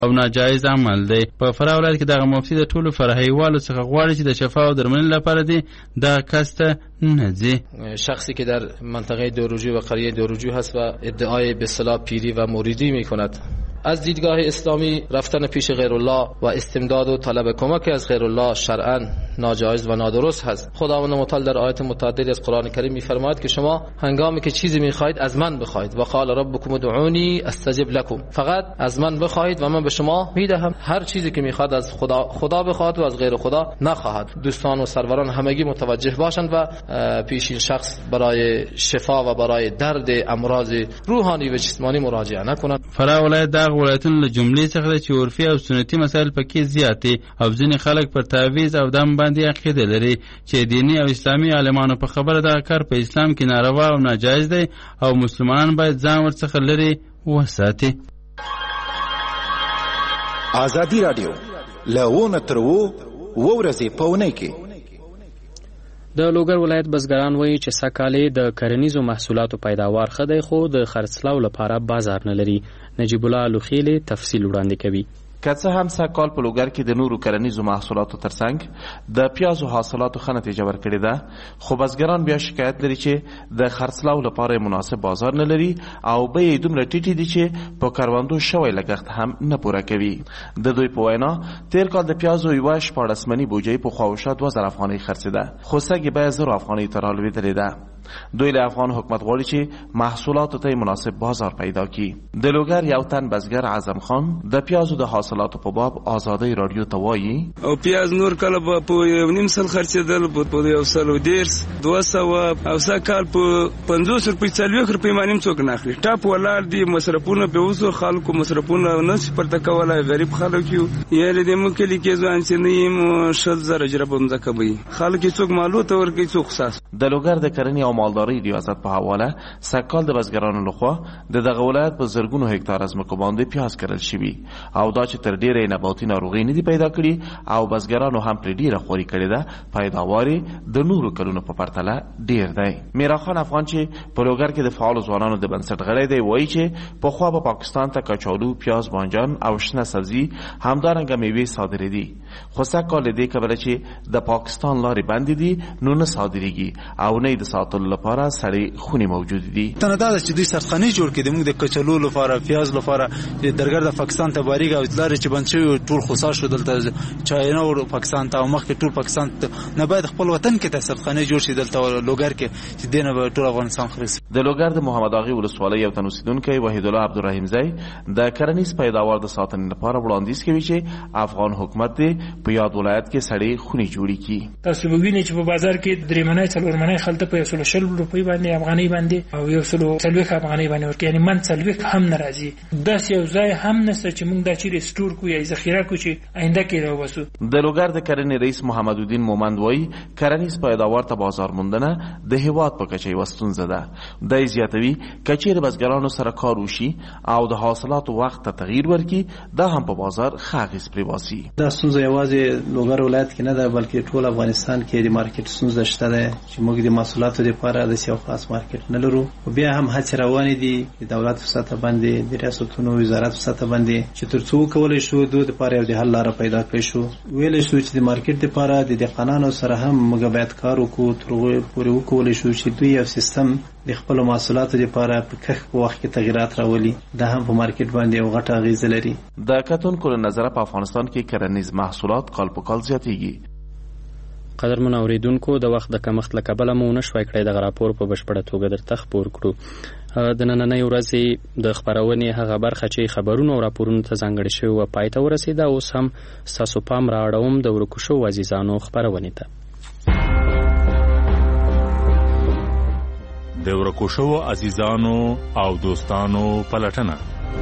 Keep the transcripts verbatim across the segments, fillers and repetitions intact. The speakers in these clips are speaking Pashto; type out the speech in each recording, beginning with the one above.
او ناجایز عمل دی. په فراه ولایت کې دغه مفتي د ټولو فرهیوالو څخه غواړي چې د شفا او درملنې لپاره دی دغه کس ته نه ځي. شخصی که در منطقه دوروجو و قریه دوروجو هست و ادعای به اصطلاح پیری و مریدی میکند، از دیدگاه اسلامی رفتن پیش غیر الله و استمداد و طلب کمک از غیر الله شرعاً ناجایز و نادرست هست. خداوند متعال در آیات متعددی از قرآن کریم می‌فرماید که شما هنگامی که چیزی می‌خواید از من بخواید و قال ربکم ادعونی استجب لكم، فقط از من بخواید و من به شما میدهم. هر چیزی که می‌خواد از خدا خدا بخواد و از غیر خدا نخواهد. دوستان و سروران همگی متوجه باشند و پیش این شخص برای شفا و برای درد امراض روحانی و جسمانی مراجعه نکنند. فراه ولایت ولایتونو له جملې څخه د چې عرفي او سنتي مسایل پکې زیات دي او ځینې خلک پر تعویض او دم باندې عقیده لري چې دیني او اسلامي عالمانو په خبره دغه کار په اسلام کې ناروا او ناجایز دی او مسلمانان باید ځان ورڅخه لرې وساتي. ازادي رادیو له ونه تر وو ورځې په اونۍ کې د لوګر ولایت بزګران وایي چې سږکال د کرنیزو محصولاتو پیداوار ښه دی خو د خرڅلاو لپاره بازار نه لري. نجیب الله لوخیلی تفصیل وړاندې کوي. که څه هم سږکال په لوګر کې د نورو کرنیزو محصولاتو ترڅنګ د پیازو حاصلاتو ښه نتیجه ورکړې ده، خو بزګران بیا شکایت لري چې د خرڅلاو لپاره مناسب بازار نه لري او بیې دومره ټیټې دي چې په کروندو شوی لګښت هم نه پوره کوي. د دوی په وینا تیر کال د پیازو یوه شپاړس مني بوجۍ په خواوشا دوه زره افغانۍ خرڅېده، خو سږ یې بیه زرو افغانۍ ته رالوېدلې ده. دوی له افغان حکومت غواړي چې محصولاتو ته مناسب بازار پیدا کړي. د لوګر یو تن بزګر اعظم خان د پیازو د حاصلاتو په باب آزادۍ رادیو ته وایي: او پیاز نور کله په یو نیم سل خرڅېدل، په یو سل او دېرس دوه سوه او سږ کال په پنځوس روپۍ څلوېښت روپۍ باندې هم څوک نه اخلي. ټاپ ولاړ دي، مصرفونه پې اوسو، خلکو مصرفونه نه شي پرته کولی، غریب خلک یو. یعنې د موږ کلي کې ځوان چې نه یم شل زره جربه مځکه به وي، خلک یې څوک مالو ته ورکوي، څوک خصاص. د لوګر د کرنې او مالدارۍ ریاست په حواله سږکال د بزګرانو لخوا د دغه ولایت په زرګونو هکتار ځمکو باندې پیاز کرل شوي او دا چې تر ډیره نباتي ناروغۍ نه دي پیدا کړي او بزګرانو هم پرې ډیره خوري کړې ده، پیداوار د نورو کلونو په پرتله ډیر دی. میراخان افغان چې په لوګر کې د فعالو ځوانانو د بنسټ غړی دی وایي چې پخوا به پاکستان ته کچالو، پیاز، بانجان او شنه سبزي همدارنګه میوې صادرېدي، خو سږکال له دې کبله چې د پاکستان لارې بندې دي نو نه صادرېږي او نه د ساتلو لپاره سړې خونې موجود دي. تنه دا چې دوی سرخانې جوړ کړي موږ د کچالو لپاره، پیاز لپاره درګر د پاکستان ته باریږي او لارې چې بند شوي ټول خصاص شو دلته چاینا او پاکستان ته او مخکې ټول پاکستان ته نه باید خپل وطن کې د سرخانې جوړ شي دلته لوګر کې چې دینه به ټول افغانستان خرڅ. د لوګر د محمد اغي ولسوالۍ یو تن اوسیدونکی وحید الله عبدالرحیم زئی د کرنیز پیداوار د ساتنې لپاره وړاندیز کوي چې افغان حکومت په یاد ولایت کې سړې خونې جوړې کړي. تاسو وګورئ چې په بازار کې درې منۍ څلور منۍ خلته په یو سل شل روپۍ باندې افغانۍ باندې او یو سل څلوېښت افغانۍ باندې ورکړي، یعنې من څلوېښت هم نه راځي. داسې یو ځای هم نشته چې موږ دا چیرې سټور کړو یا ذخیره کړو چې آینده کې راوباسو. د لوګر د کرنې رئیس محمد الدین مومند وایي کرنیز پیداوار ته بازار موندنه د هېواد په کچه یوه ستونزه ده. دی زیاتوي که چیرې بزګرانو سره کار وشي او د حاصلاتو وخت ته تغییر ورکړي دا هم په بازار ښه اغېز پرې باسي. دا ستونزه یوازې لوګر ولایت کې نه ده بلکې ټول افغانستان کې د مارکیټ ستونزه شته ده چې موږ د محصولاتو لپاره د یو خاص مارکیټ نه لرو. بیا هم هڅې روانې دي د دولت په سطح باندې، د ریاستونو وزارت په سطح باندې چې تر څو وکولی شو دوی لپاره یو د حل لاره پیدا کړی شو. ویلی شو چې د مارکیټ لپاره د دهقانانو سره هم موږ باید کار وکړو، تر هغې پورې وکولی شو چې دوی یو سیستم د خپلو محصولاتو لپاره په کښت په وخت کې تغیرات راولي. دا هم په مارکیټ باندې یو غټه اغېزه لري. د کتونکو له نظره په افغانستان کې کرنیز محصولات کال په کال زیاتېږي. قدرمن اوریدونکو د وخت د کمښت له کبله مو نشوای کړی دغه راپور په بشپړه توګه درته خپور کړو. د نننۍ ورځې د خپرونې هغه برخه چې خبرونو او راپورونو ته ځانګړې شوې وه پای ته ورسېده. اوس هم ستاسو پام را اړوم د ورکو شوو عزیزانو خپرونې ته. د ورکو شوو عزیزانو او دوستانو پلټنه.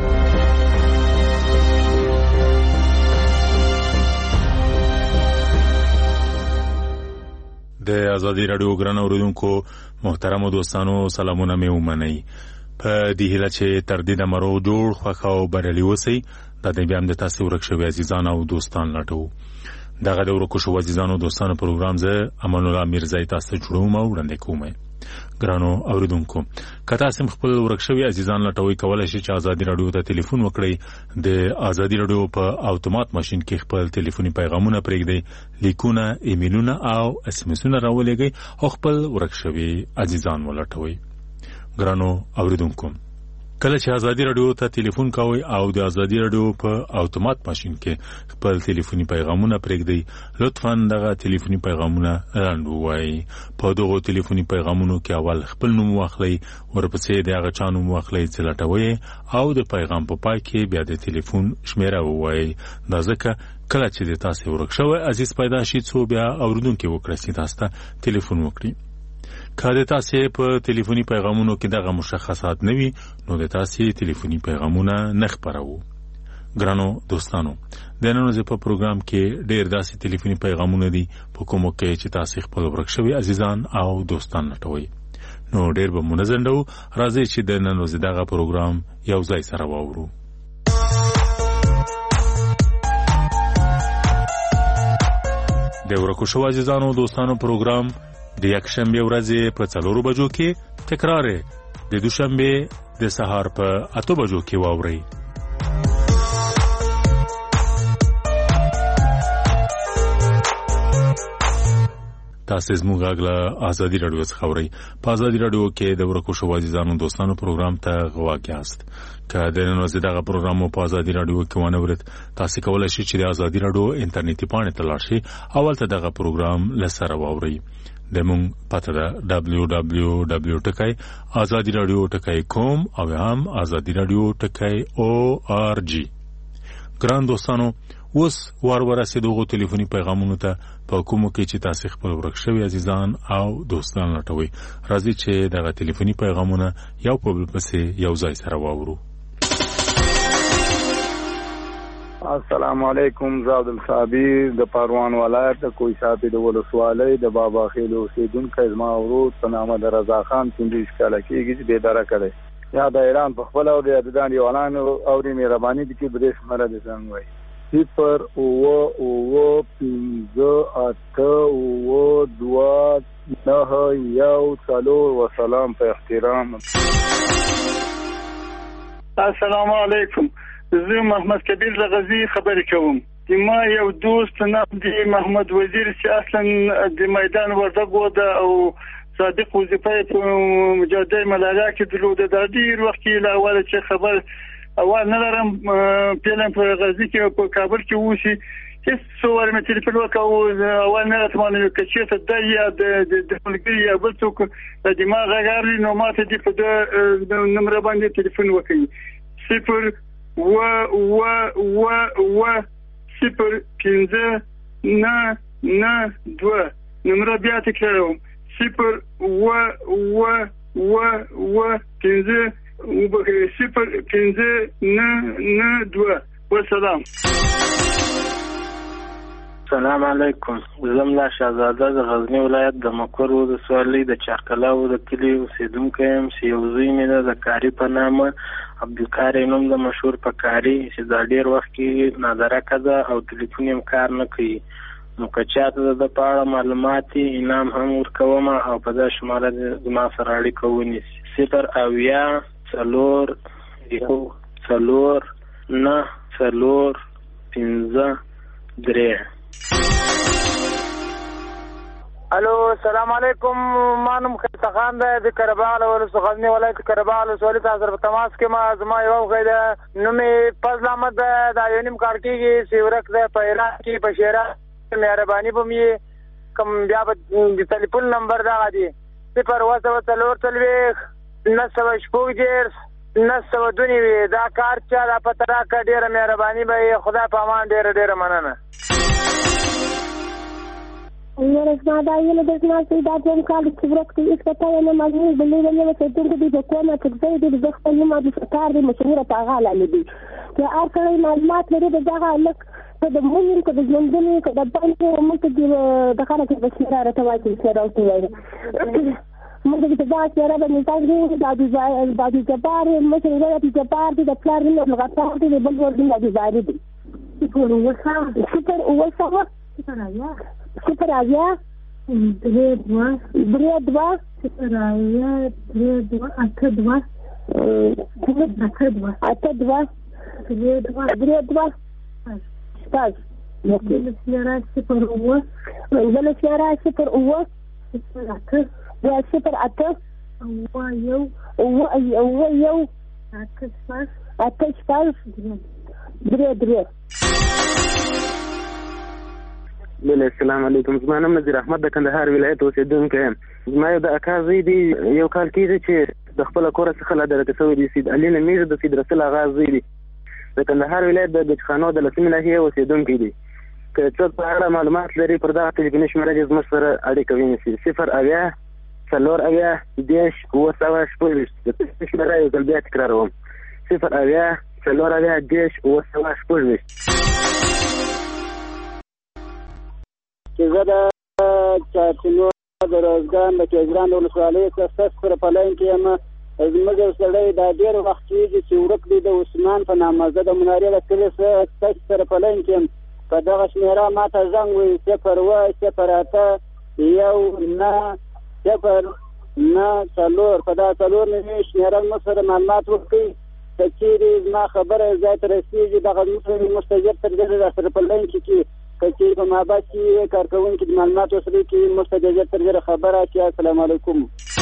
د ازادي راډیو ګران اوریدونکو محترمو دوستانو سلامونه مې ومنئ. په دې هیله چې تر دې دمرو جوړ خوښ او بریالي اوسئ. دا دی بیا هم د تاسې ورک شوي عزیزان او دوستان لټوو. دغه د ورکو شوو عزیزانو دوستانو پروګرام زه امان الله میرزی تاسو ته جوړوم او وړاندې کوم. ګرانو اوریدونکو کته سم خپل ورک شوی عزیزان لټوي کولای شي چې ازادي رادیو ته ټلیفون وکړي د ازادي رادیو په اتومات ماشين کې خپل ټلیفوني پیغامونه پرېږدي لیکونه ایمیلونه او اس ام اسونه راولېږي او خپل ورک شوی عزیزان ولټوي ګرانو اوریدونکو کله چې ازادي رادیو ته ټلیفون کوي او د ازادي رادیو په اتومات ماشين کې خپل ټلیفوني پیغامونه پرېږدي لطفاً دغه ټلیفوني پیغامونه لاندې وایي په دغه ټلیفوني پیغامونو کې اول خپل نوم واخلئ ورپسې د هغه چا نوم واخلئ چې لټوي او د پیغام په پای کې بیا د ټلیفون شمیره ووایي دا ځکه کله چې د تاسو ورک شوی عزیز پیدا شي څو بیا اوریدونکو وکړي چې تاسو ته ټلیفون وکړي کله تاسو په ټلیفوني پیغامونو کې دغه مشخصات نه وي نو د تاسو ټلیفوني پیغامونه نه خبرو ګرانو دوستانو د نن ورځې په پروګرام کې ډېر داسې ټلیفوني پیغامونه دي په کومو کې چې تاسو خپل ورک شوی عزیزان او دوستان لټوي نو ډېر به منظم وو راځي چې د نن ورځې دغه پروګرام یو ځای سره واورو د ورکو شوی عزیزانو دوستانو پروګرام د یکشنبه ورځې په څلورو بجو کې تکرار د دوشنبه د سهار په اته بجو کې واوري تاسو زموږ غږ ازادي رادیو څخه اورئ په ازادي رادیو کې د ورکو شوی عزیزانو دوستانو پروګرام ته غواړئ یاست که د نن ورځې دغه پروګرام په ازادي رادیو کې ونه ورت تاسو کولای شئ چې د ازادي رادیو انټرنیټي پاڼې ته لاړ شئ اول ته دغه پروګرام لسره واورئ دمون پته ده دبلیو دبلیو دبلیو ټکای ازادي رادیو ټکای کوم او هم ازادي رادیو ټکای او ار جی ګران دوستانو اوس وار ورسېدو ټلیفوني پیغامونو ته په کومو کې چې تاسو خپل ورک شوی عزیزان او دوستان لټوي راځي چې دغه ټلیفوني پیغامونه یو په بل پسې یو ځای سره واورو السلام علیکم زاد الصابی د پروان ولایت د کوی صاحب د ولسوالۍ د بابا خیل اوسیدونکو زما ورور په نامه د رضا خان پنځه کاله کېږي چې بېداره کړی یا د ایران په خپل او د دان یو اعلان او د مهرباني د کې بریښ مره د څنګه وای صفر او او پنځه اته او دوه نه یو څلور وسلام په احترام السلام علیکم زه محمد کبیر لغزی خبرې کوم چې ما یو دوست نام دی محمد وزیر چې اصلا د میدان وردګ و ده او صادق وظیفه په مجاهده ملاله کې درلوده د ډیر وخت له اوله چې خبر اول نه لرم پیلم په غزنی کې په کابل کې وسی چې څو ور مې ټلیفون وکاو اول نه اتمنه چې ته د یا د خپلګي یا بل څوک د دماغ غاړي نو ماته دی په د نمبر باندې ټلیفون وکړي صفر و و و و صفر پنځه نه نه دوه نمبر بیا تکراروم صفر و و و و پنځه صفر پنځه نه نه دوه والسلام. السلام علیکم. زملا شهزاده د غزنی ولایت د مقر ولسوالۍ د چارکلاو د کلی اوسیدونکی یم چې یو زوی مې د کاری په نامه عبدالکاری نوم د مشهور په کاری چې دا ډیر وخت کې نادرکه ده او ټلیفون یې کار نه کوي نو که چاته د په اړه معلومات انعام هم ورکوم او په دا شماره زما سره اړیکه ونیسي صفر اویا څلور یو څلور نه څلور پنځه درې. الو السلام علیکم. مانم خیرته خان ده د کرباغ ولسوالۍ غزنی ولایت کرباغ ولسوالۍ ته حاضر په تماس کې ما زما یو غیده نومې فضل احمد ده دا یو نیم کار کېږي چې ورک ده په ایران کې په شیراز مهرباني به مې کوم بیا به د ټلیفون نمبر دغه دی صفر اوه سوه څلور څلوېښت نهه سوه شپږ دېرش نهه سوه دوه نوي دا کار چا دا پته راکړه ډېره مهرباني به یې خدای په امان ډېره ډېره مننه. Yarışma da yine de nasıl iddiam kaldı kıvrakta iskataya ne mazmur belirle ne sevdiğinde bir dokuma çıksaydı bir dokuma madde satardı meşhur tağala ledi. Ya arkadaşlar malumatları da daha alak da mühim da zengini da banka mümkün dakhala ki basmara tawati sirautu. ممكن تبعت يا رب نتاجي بعد بعد جبار مثلا إذا في جبار دي دكتور اللي الغطاء دي بلور دي بعد زاري دي. سوبر وسام سوبر وسام سوبر أبيا درې دوه درې دوه صفر اویا درې دوه اته دوه اته دوه اته دوه درې دوه درې دوه شپږ بل شمېره صفر اووه بل شمېره صفر اووه صفر اته بیا صفر اته اووه یو اووه اووه یو اته شپږ اته شپږ درې درې. بله السلام علیکم. زما نوم نذیر احمد د کندهار ولایت اوسېدونکی یم. زما یو د اکا زوی دی، یو کال کېږي چې د خپله کوره څخه لادرکه شوی دی. سید علي نومېږي، د سید رسول اغا زوی دی. د کندهار ولایت د ګچخانو د لسمې ناحیې اوسېدونکی دی. که څوک په اړه معلومات لري پر دغه تلیفوني شمېره دې زموږ سره اړیکه ونیسي. صفر اویا څلور اویا دېرش اووه سوه شپږ ویشت. د تلیفون شمېره یو ځل بیا تکراروم، صفر اویا څلور اویا دېرش اووه سوه شپږ ویشت. چې زه د چارچینو د روزګان د کېزران د ولسوالۍ څخه سس سره په لاین کې یم. زموږ یو سړی دا ډېر وخت کېږي چې ورک دی د عثمان په نامه. زه د منارې د کلي څخه سس سره په لاین کې یم. په دغه شمېره ما ته زنګ وویل صفر اووه صفر اته یو نهه صفر نهه څلور. په دغه څلور نوي شمېره موږ سره معلومات وکړئ. که چېرې زما خبره ځای ته رسېږي دغه موږ ته ژر تر ژره را سره په لاین کې کړي. که چېرې په مابعد کې کارکوونکي د معلومات وسلې کې موږ ته د ژر تر ژره خبره کړي. السلام علیکم.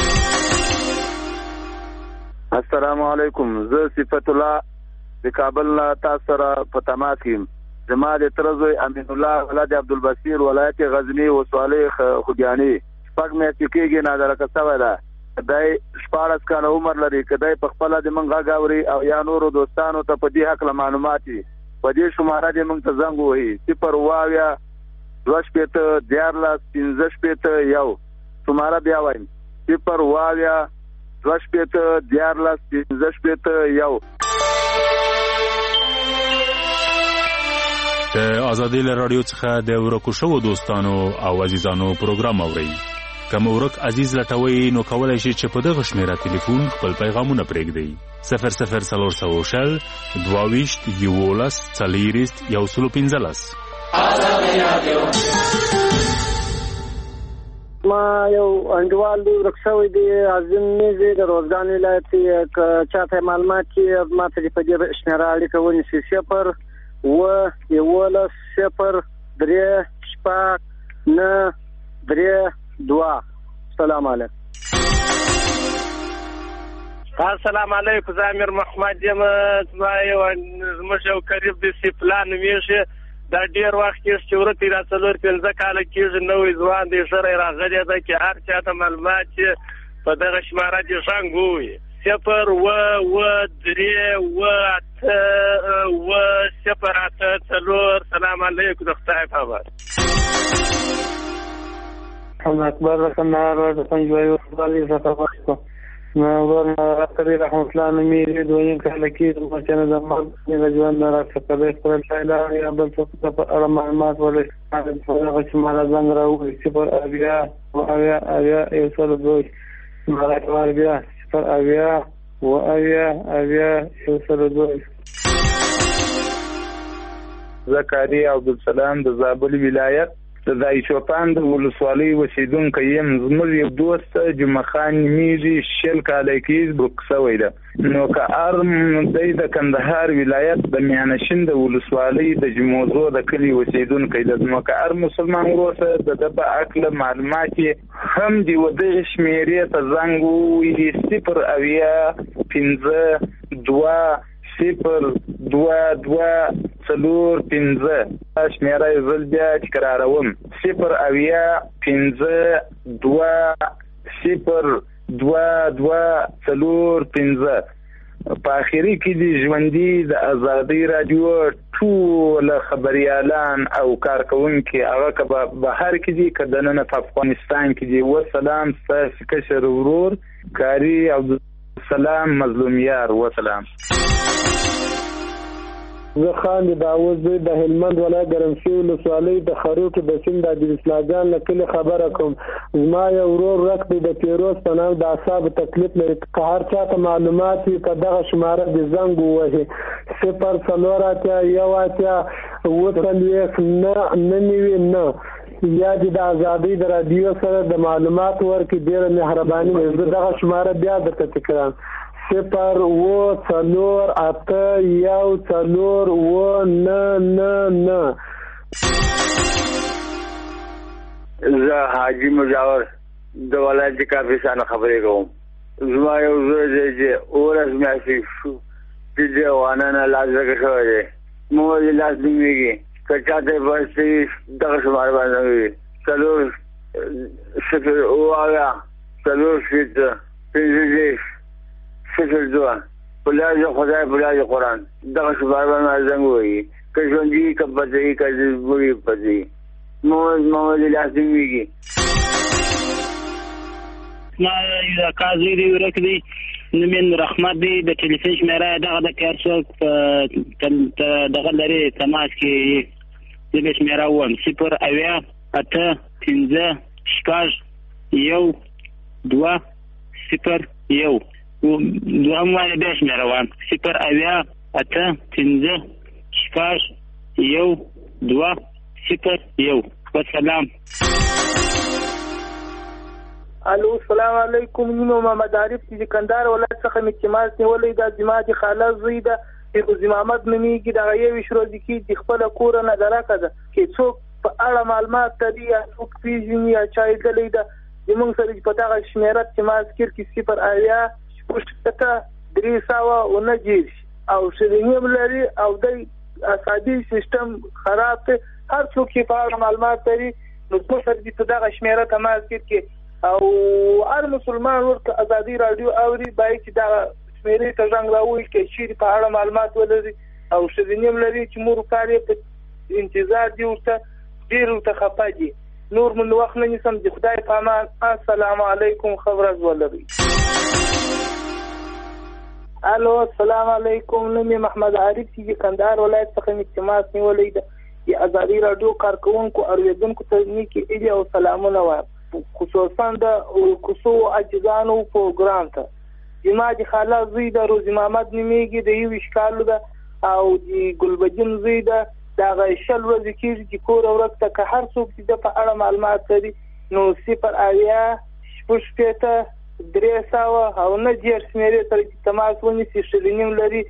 السلام علیکم. زه صفت الله د کابل نه تاسو سره په تماس یم. زما د تره زوی امین الله ولد عبدالبصیر ولایت غزني ولسوالۍ خوږیاڼي شپږ میاشتې کېږي نادرکه شوی ده. دی شپاړس کاله عمر لري. که دی په خپله د موږ غږ اوري او یا نورو دوستانو ته په دې هکله معلومات وي په دې شماره دې موږ ته زنګ ووهي. صفر اووه اویا دوه شپېته دیارلس پنځه شپېته یو. شماره بیا وایم، صفر اووه اویا دوه شپېته دیارلس پنځه شپېته یو. د ازادۍ له راډیو څخه د ورکو شوو دوستانو او عزیزانو پروګرام اورئ. که مو ورک عزیز لټوئ نو کولی شئ چې په دغه شمېره تلیفون خپل پیغامونه پرېږدئ. صفر صفر څلور سوه شل دوه ویشت یولس څلېرویشت یو سلو پنځلس. ما یو انډیوال دی ورک شوی دی عظیم میزې د روزګان ولایت کې. که چاته معلومات کې ما ته په دې شمېره اړیکه ونیسي. صفر اووه یولس صفر درې شپږ نه درې دوه. السلام علیکم. السلام علیکم. زه امیر محمد یم. زما یو زموږ یو قریب دی سیپلا نومېږي. دا ډېر وخت کېږي چې ورته را څلور پنځه کاله کېږي. نوی ځوان دی، ژره یې راغلی ده. که هر چا ته معلومات چې په دغه شماره دې زنګ ووهي. صفر اووه اووه درې اووه اته اووه صفر اته څلور. سلام علیکم. د خدای په امان. محمد اکبر د کندهار د پنجوایي ولسوالۍ څخه وایو. ما ورنه راکړی رحمت الله نومېږي. دویم کاله کېږي چې نه زما د ژوند نه راڅخه دی خپل شایله یا بل څوک ته په اړه معلومات ولري. هغه چې ما له زنګ راووهي صفر اویا اویا اویا یو سل دوه. ما بیا صفر اویا اویا اویا یو سل دوه. زه قاري عبدالسلام د زابل ولایت د دایچوپان د ولسوالۍ اوسېدونکی یم. زموږ یو دوست جمعه خان نومېږي، شل کاله کېږي ورک شوی ده. نو که هر دی د کندهار ولایت د میانشین د ولسوالۍ د جموزو د کلي اوسېدونکی ده. نو که هر مسلمان ورور سره د ده په هکله معلومات یې هم د دغې شمېرې ته زنګ ووهي. صفر اویا پنځه دوه صفر دوه دوه څلور پنځه. شمېره یې ځل بیا تکراروم، صفر اویا پنځه دوه صفر دوه دوه څلور پنځه. په اخري کې د ژوندي د ازادۍ راډیو ټول خبریالان او کارکوونکي هغه که بهر کې دي که دننه په افغانستان کې دي. وسلام ستاسو کشر ورور قاري عبدالسلام مظلومیار. وسلام. زه خان د داوود زوی د هلمند ولایت ګرمسیر ولسوالۍ د خروټو د سیند د عبدالاسلاجان له کلي خبره کوم. زما یو ورور ورک دی د پیروز په نام د اعصابو تکلیف لري. که هر چا ته معلومات وي په دغه شماره د زنګ ووهي. صفر څلور اتیا یو اتیا اووه څلوېښت نه نه نوي نه یا د ازادۍ د رادیو سره د معلومات ورکړي ډېره مهرباني وي. زه دغه شماره بیا درته تکراروم: صفر اوه څلور اته یو څلور اوه نه نه نه. زه حاجي مجاور د ولایت کاپیسان خبرې کوم. زما یو زوی دی چې اولس میاشتې شو چې د وانه نه لاس زده شوی دی. موږ یې لاس نومېږي که چاته یې بس دغه شماره باندې وي: څلور صفر اوه اویا څلور شپېته پنځه دېرش صفر دوه. په لاس د خدای په لاس د قرآن دغه شماره باندې زنګ ووهي. که ژوندي که پته که بوړي پته موږ موږ یې لاس نومېږي. ما یو کار زوی دی ورک دی نوم یې نور احمد دی. د ټلیفون شمېره یې دغه ده که هر څوک دغه لري تماس کې زه به شمېره ووایم: صفر اویا اته پنځه شپږ یو دوه صفر یو. دوهم وایه بیا شمېره وایم: صفر اویا اته پنځه شپږ یو دوه صفر یو. والسلام. الو السلام علیکم. نیمه محمد عارف چې کندهار ولایت څخه مې تماس نیولی دا زما د خاله زوی ده فیروز محمد نومیږي. دغه یویشت ورځې کې د خپله کوره نه درکه ده چې څوک په اړه معلومات لري یا څوک پېژني یا چا لیدلی ده زموږ سره چې په دغه شمېره تماس کړي: صفر اویا شپږ شپېته درې سوه اووه دېرش. او شرینیم لري او دی عصبي سیستم خراب دی. هر څوک چې په اړه معلومات لري نو زموږ سره چې په دغه شمېره تماس کړي او هر مسلمان ورته ازادي رادیو اوري باید چې دا شمېرې ته زنګ راووهي چې چیرې په اړه معلومات ولري او ښځینیم لري چې مور کار یې په انتظار دي ورته ډېر ورته خفه دي. نور من وخت نه نیسم د خدای په امان. السلام علیکم. ښه ورځ ولرئ. الو السلام علیکم. نوم یې محمد عارف چې کندهار ولایت څخه مې تماس نیولی ده. د ازادي رادیو کارکوونکو اورېدونکو ته نیکې هیلې او سلامونه وایم، خصوصا د کوڅو عاجزانو پروګرام ته. زما د خاله زوی د روزي محمد نومیږي، د یویشت کالو ده او د ګلبدین زوی ده. د هغه شل ورځې کېږي چې کور ورک ته که هر څوک چې د په اړه معلومات لري نو صفر اویا شپږ شپېته درې سوه او نه دېرش شمېرې سره چې تماس ونیسي ښځینیم لري.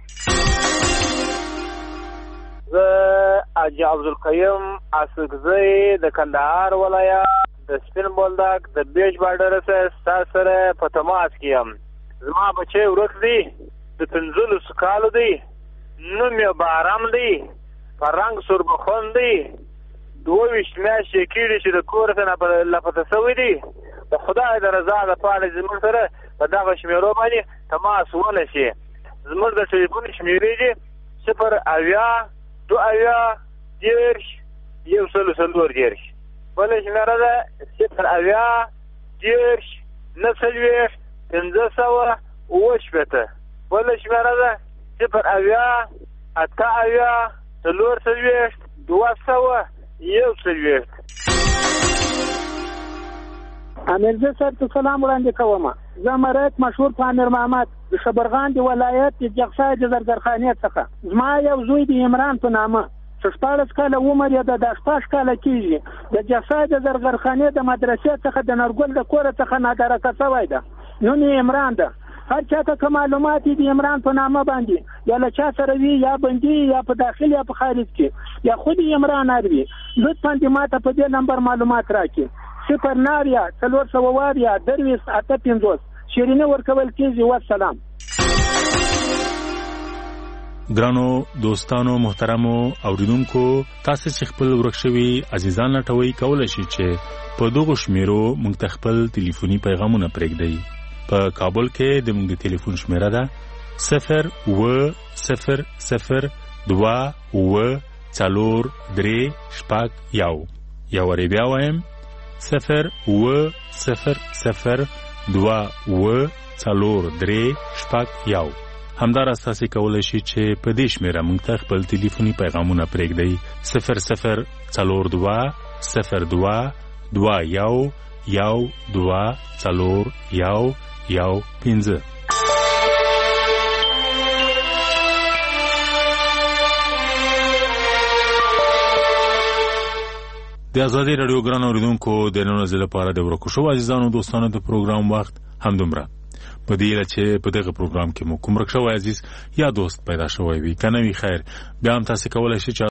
زه حاجي عبدالقیوم اسکزی د کندهار ولایت د سپین بولدک د بیج بارډر سره ستاسو سره په تماس کې یم. زما بچی ورک دی، د پنځلسو کالو دی، نوم یې بارام دی، په رنګ سوربخون دی، دوه ویشت میاشتې کېږي چې د کور څخه لاپته شوی دی. د خدای د رضا دپاره زموږ سره په دغه شمېرو باندې تماس ونیسي. زموږ د ټلیفون شمېرې دي: صفر اویا دوه اویا دېرش یو سل څلور دېرش. بله شمېره ده صفر اویا دېرش نه څلوېښت پنځه سوه اووه شپېته. بله شمېره ده صفر اویا اته اویا څلور څلوېښت دوه سوه یو څلوېښت. امیرزه صاحب ته سلام وړاندې کوم. زه مرایت مشهور په امیر محمد د شبرغان د ولایت د جغسای د زرګرخانې څخه. زما یو زوی د عمران په نامه چې شپاړس کاله عمر یې د شپږ کاله کېږي، د جغسای د زرګرخانې د مدرسې څخه د نرګل د کوره څخه نادرکه شوی ده. نوم یې عمران ده. هر چاته که معلومات د عمران په نامه باندې یا له چا سره وي یا بندي یا په داخل یا په خارج کې یا خود عمران اروي، لطفا دې ماته په دې نمبر معلومات راکړي: صفر ناویا څلور سوه واویا درویشت اته پنځوس. شیریني ورکول کېږي. والسلام. ګرانو دوستانو محترمو اوریدونکو، تاسو چې خپل ورک شوي عزیزان لټوي کولای شئ چې په دغه شمیرو موږ ته خپل ټلیفوني پیغامونه پرېږدئ. په کابل کې د موږ د ټلیفون شمیره ده صفر اوه صفر صفر دوه اوه څلور درې شپږ یو. یا وری بیا وایم: صفر اوه صفر صفر دوه اوه څلور درې شپږ یو. همداراز تاسو کولی شئ چې په دې شمیره موږ ته خپل ټلیفوني پیغامونه پرېږدئ: صفر صفر څلور دوه صفر دوه دوه یو یو دوه څلور یو یو پنځه. د ازادي رادیو ګران اوریدونکو د نن ورځې لپاره د ورکو شو عزیزانو دوستانو د پروګرام وخت هم دومره په دې لاره چې په دغه پروګرام کې مو کوم رکشو عزیز یا دوست پیدا شوی وي کنه وی خیر بیا هم تاسو کولای شئ